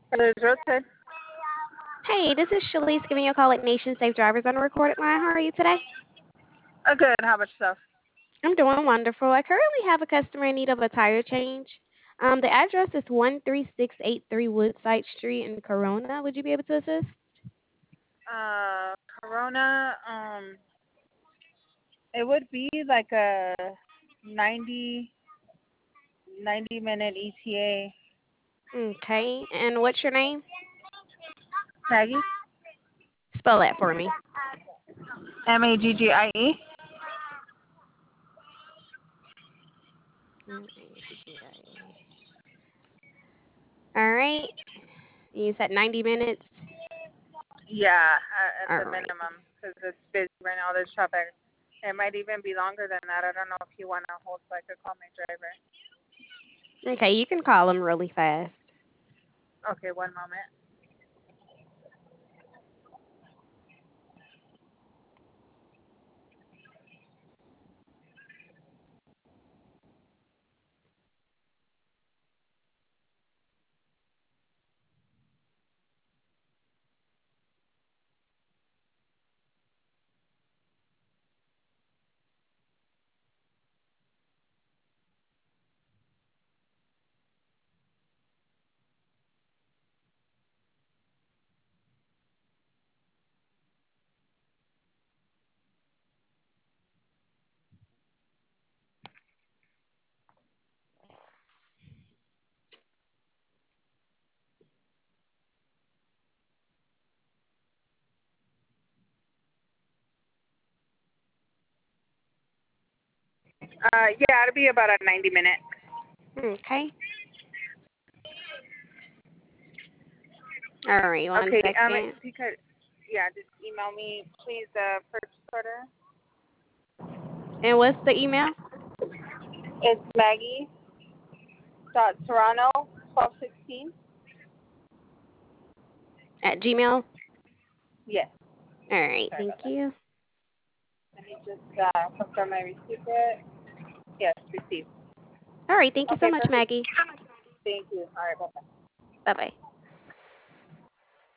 There's Roadstead. Hey, this is Shalise giving you a call at Nation Safe Drivers on a recorded line. How are you today? Good. How about yourself? I'm doing wonderful. I currently have a customer in need of a tire change. The address is 13683 Woodside Street in Corona. Would you be able to assist? Corona. It would be like a 90 minute ETA. Okay. And what's your name? Maggie. Spell that for me. Maggie. All right. You said 90 minutes. Yeah, at All the right. minimum, because it's busy right now. There's traffic. It might even be longer than that. I don't know if you want to hold so I could call my driver. Okay, you can call them really fast. Okay, one moment. Yeah, it'll be about a 90 minute. Okay. All right, one Okay. second. If you could, just email me, please, purchase order. And what's the email? It's Maggie.Toronto1216. At Gmail? Yes. All right, Sorry thank about that. you. Let me just confirm I received it. Yes, received. All right, thank you so Okay, much, perfect. Maggie. Thank you. All right, bye-bye. Bye-bye.